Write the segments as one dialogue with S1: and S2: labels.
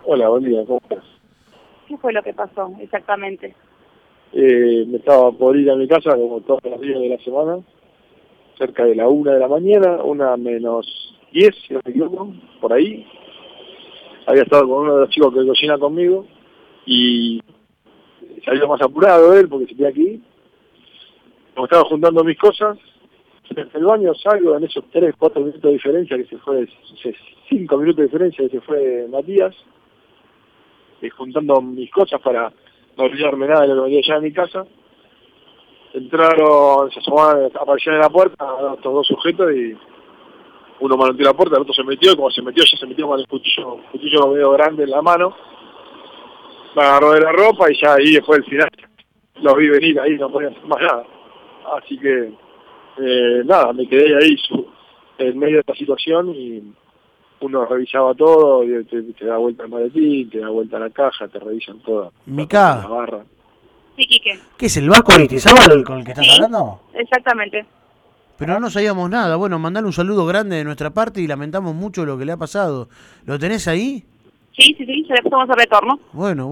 S1: Hola, buen día, ¿cómo estás?
S2: ¿Qué fue lo que pasó exactamente?
S1: Me estaba por ir a mi casa como todos los días de la semana, cerca de la 1 de la mañana, 1 menos 10, si no me equivoco, por ahí. Había estado con uno de los chicos que cocina conmigo y salió más apurado él porque se quedó aquí. Como estaba juntando mis cosas, en el baño salgo en esos 3, 4 minutos de diferencia que se fue, 5 minutos de diferencia que se fue Matías, juntando mis cosas para no olvidarme nada de lo que venía ya en mi casa. Entraron, se asomaron, aparecieron en la puerta estos dos sujetos y uno manoteó la puerta, el otro se metió, y como se metió, ya se metió con el cuchillo medio grande en la mano, me agarró de la ropa y ya ahí después del final los vi venir ahí, no podía hacer más nada. Así que, nada, me quedé ahí en medio de esta situación y uno revisaba todo, y te da vuelta el maletín, te da vuelta la caja, te revisan toda la
S3: Mica,
S1: barra.
S2: Sí, Quique.
S3: ¿qué es el Vasco Aristizábal con el que estás
S2: Sí,
S3: hablando?
S2: exactamente.
S3: Pero no sabíamos nada. Bueno, mandale un saludo grande de nuestra parte y lamentamos mucho lo que le ha pasado. ¿Lo tenés ahí?
S2: Sí, ya le pasamos al retorno.
S3: Bueno.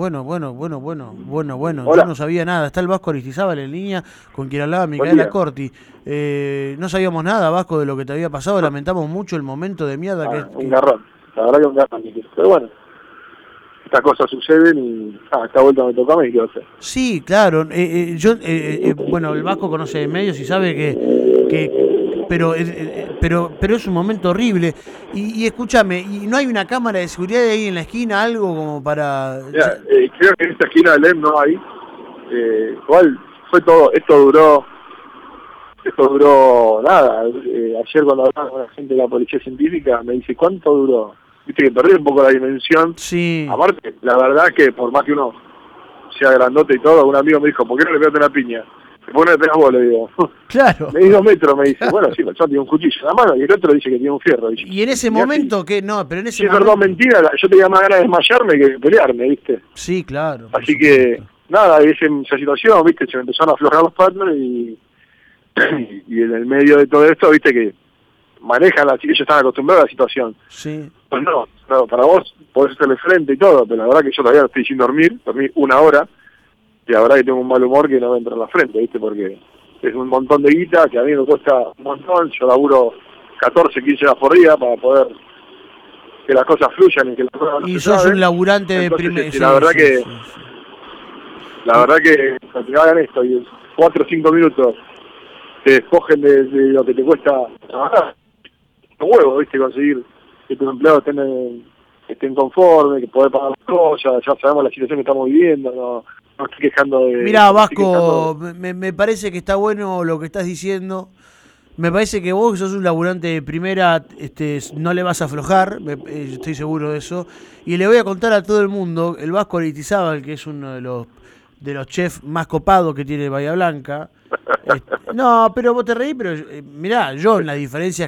S3: Yo
S1: Hola,
S3: no sabía nada. Está el Vasco Aristizábal en línea con quien hablaba
S1: buen
S3: Micaela
S1: día.
S3: Corti. No sabíamos nada, Vasco, de lo que te había pasado. Lamentamos mucho el momento de mierda
S1: Un garrón, la verdad que un garrón. Pero bueno, estas cosas suceden y esta vuelta me toca a mí, ¿qué va a hacer?
S3: Sí, claro. Bueno, el Vasco conoce de medios y sabe pero es un momento horrible. Y escúchame, ¿y no hay una cámara de seguridad ahí en la esquina, algo como para...?
S1: Mira, creo que en esta esquina del EM no hay. Igual fue todo, esto duró nada. Ayer cuando hablaba con la gente de la policía científica me dice, ¿cuánto duró? Viste que perdí un poco la dimensión.
S3: Sí,
S1: Aparte, la verdad que por más que uno sea grandote y todo, un amigo me dijo, ¿por qué no le pegaste una piña? ¿Por qué no le pegas vos? Le digo.
S3: claro.
S1: Me di 2 metros, me dice. Bueno, sí, el chabón tiene un cuchillo en la mano y el otro dice que tiene un fierro.
S3: Y en ese
S1: Y así,
S3: momento, que no, pero en ese
S1: si es
S3: momento...
S1: verdad mentira, yo tenía más ganas de desmayarme que de pelearme, ¿viste?
S3: Sí, claro, por
S1: Así que,
S3: supuesto.
S1: nada, esa situación, ¿viste? Se me empezaron a aflojar los patrones y en el medio de todo esto, ¿viste? Que manejan, así que ellos están acostumbrados a la situación.
S3: Sí.
S1: Pues no, para vos podés hacerle frente y todo, pero la verdad que yo todavía no estoy sin dormir 1 hora, y la verdad que tengo un mal humor que no me entra en la frente, ¿viste? Porque es un montón de guita que a mí me cuesta un montón, yo laburo 14, 15 horas por día para poder que las cosas fluyan y que las cosas no
S3: Y
S1: se
S3: sos un
S1: traben.
S3: laburante de
S1: Entonces,
S3: primer...
S1: la verdad que la
S3: Y-
S1: verdad que cuando te hagan esto y en 4 o 5 minutos te despojen de lo que te cuesta trabajar, un huevo, ¿viste? Conseguir que tus empleados estén conformes, que poder pagar las cosas, ya sabemos la situación que estamos viviendo, no estoy quejando
S3: Mirá,
S1: no estoy quejando
S3: Vasco, me parece que está bueno lo que estás diciendo. Me parece que vos, que sos un laburante de primera, no le vas a aflojar, estoy seguro de eso. Y le voy a contar a todo el mundo, el Vasco Aristizábal, que es uno de los chefs más copados que tiene Bahía Blanca. No, pero vos te reís, pero mirá, yo en las diferencias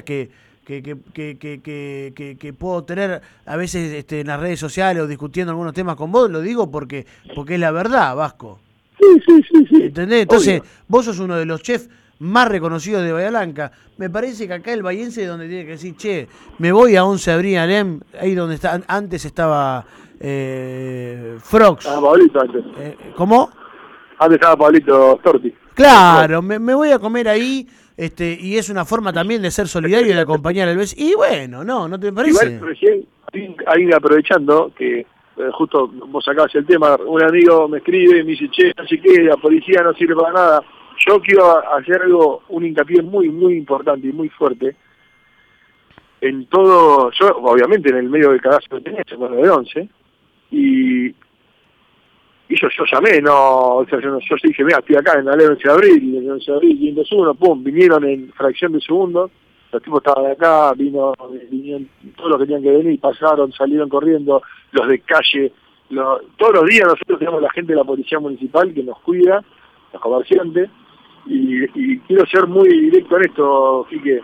S3: que puedo tener a veces en las redes sociales o discutiendo algunos temas con vos, lo digo porque es la verdad, Vasco.
S1: sí,
S3: ¿Entendés? Entonces,
S1: obvio.
S3: vos sos uno de los chefs más reconocidos de Bahía Blanca. Me parece que acá el bahiense es donde tiene que decir, che, me voy a 11 de abril Alem, ahí donde antes estaba Frogs.
S1: Pablito antes.
S3: ¿Cómo?
S1: Antes estaba Pablito Storti.
S3: Claro, me voy a comer ahí, y es una forma también de ser solidario y de acompañar al vecino. Y bueno, ¿no te parece?
S1: Igual recién, ahí aprovechando que justo vos sacabas el tema, un amigo me escribe y me dice, che, no sé qué, la policía no sirve para nada. Yo quiero hacer un hincapié muy, muy importante y muy fuerte en todo, yo obviamente en el medio del cagazo que tenés, en el 11, y yo llamé, o sea, yo dije, mira, estoy acá en la ley 11 de abril, y el 11 de abril, 501, pum, vinieron en fracción de segundo, los tipos estaban acá, vinieron todos los que tenían que venir, pasaron, salieron corriendo, los de calle, todos los días nosotros tenemos la gente de la policía municipal que nos cuida, los comerciantes, y quiero ser muy directo en esto, Quique.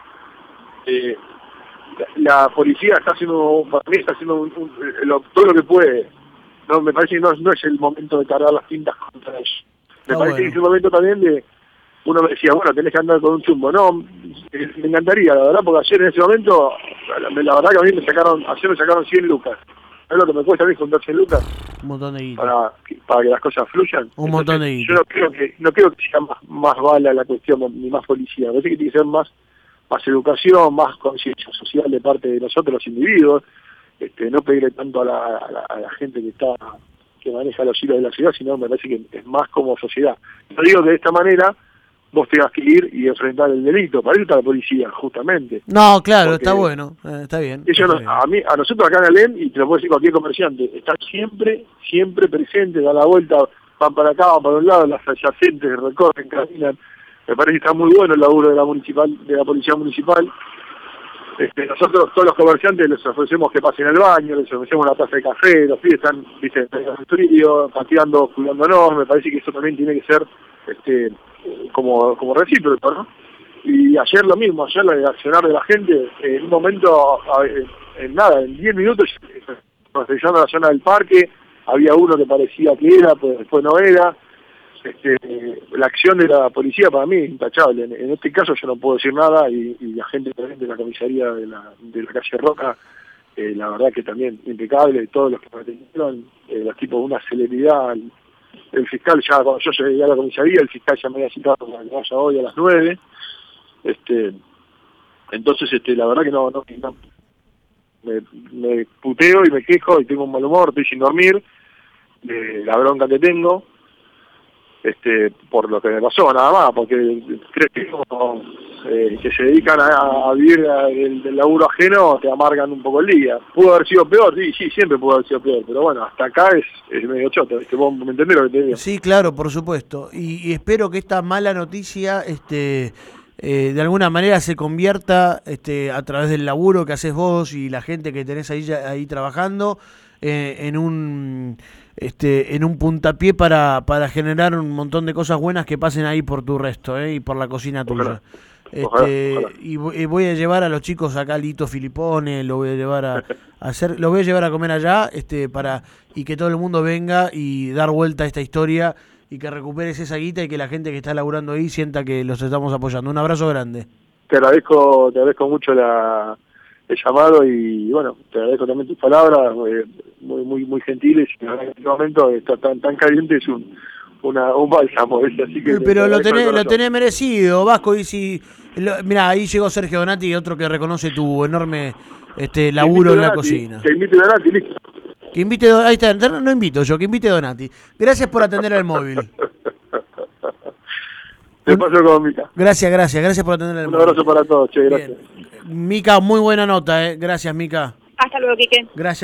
S1: La policía está haciendo, para mí está haciendo todo lo que puede. No, me parece que no es el momento de cargar las tintas contra ellos. Me
S3: Está
S1: parece que
S3: bueno.
S1: es el momento también de, uno me decía, bueno, tenés que andar con un chumbo. No, me encantaría, la verdad, porque ayer en ese momento, la verdad que a mí ayer me sacaron 100 lucas. ¿sabés lo que me cuesta a mí juntar 100 lucas
S3: Un montón de guita.
S1: para que las cosas fluyan?
S3: Un montón de guita.
S1: Yo no creo que sea más bala la cuestión, ni más policía. Me parece que tiene que ser más educación, más conciencia social de parte de nosotros los individuos, no pedirle tanto a la gente que maneja los hilos de la ciudad, sino me parece que es más como sociedad. No digo que de esta manera vos tengas que ir y enfrentar el delito, para eso está la policía, justamente.
S3: No, claro,
S1: Porque
S3: está bueno, está bien.
S1: ellos
S3: está bien.
S1: a nosotros acá en Alem, y te lo puede decir cualquier comerciante, están siempre presentes, dan la vuelta, van para acá, van para un lado, las adyacentes recorren, caminan. Me parece que está muy bueno el laburo de la policía municipal. Nosotros, todos los comerciantes, les ofrecemos que pasen al baño, les ofrecemos una taza de café, los pibes están, viste, en el estudio, pateando, cuidándonos. Me parece que eso también tiene que ser como recíproco, ¿no? Y ayer lo mismo, ayer el accionar de la gente, en un momento, en 10 minutos, llegando a la zona del parque, había uno que parecía que era, pero después no era. La acción de la policía para mí es intachable. En este caso yo no puedo decir nada y la gente de la comisaría de la calle Roca, la verdad que también impecable, todos los que me atendieron, los tipos de una celeridad. El fiscal ya, cuando yo llegué a la comisaría, el fiscal ya me había citado para que vaya hoy a las 9. Entonces, la verdad que no me puteo y me quejo y tengo un mal humor, estoy sin dormir, la bronca que tengo. Por lo que me pasó, nada más, porque creo que se dedican a vivir del laburo ajeno, te amargan un poco el día. Pudo haber sido peor, sí, siempre pudo haber sido peor, pero bueno, hasta acá es medio choto, vos me entendés lo que te digo.
S3: Sí, claro, por supuesto, y espero que esta mala noticia, de alguna manera se convierta, a través del laburo que haces vos y la gente que tenés ahí trabajando, en un puntapié para generar un montón de cosas buenas que pasen ahí por tu resto, y por la cocina tuya.
S1: Ojalá.
S3: Y voy a llevar a los chicos acá a Lito Filipone, lo voy a llevar lo voy a llevar a comer allá, y que todo el mundo venga y dar vuelta a esta historia y que recuperes esa guita y que la gente que está laburando ahí sienta que los estamos apoyando. Un abrazo grande.
S1: Te agradezco mucho el llamado y bueno, te agradezco también tus palabras, muy gentiles, y en este momento está tan caliente, es un bálsamo, así que
S3: pero lo tenés merecido, Vasco, y si mirá, ahí llegó Sergio Donati, otro que reconoce tu enorme laburo en la cocina.
S1: Que invite Donati, listo.
S3: Que invite ahí está, no invito yo, que invite Donati. Gracias por atender al móvil.
S1: Te paso con Mica.
S3: Gracias por atender al móvil.
S1: Un abrazo para todos, che, gracias.
S3: Bien. Mica, muy buena nota, Gracias, Mica.
S2: Hasta luego, Quique.
S3: Gracias.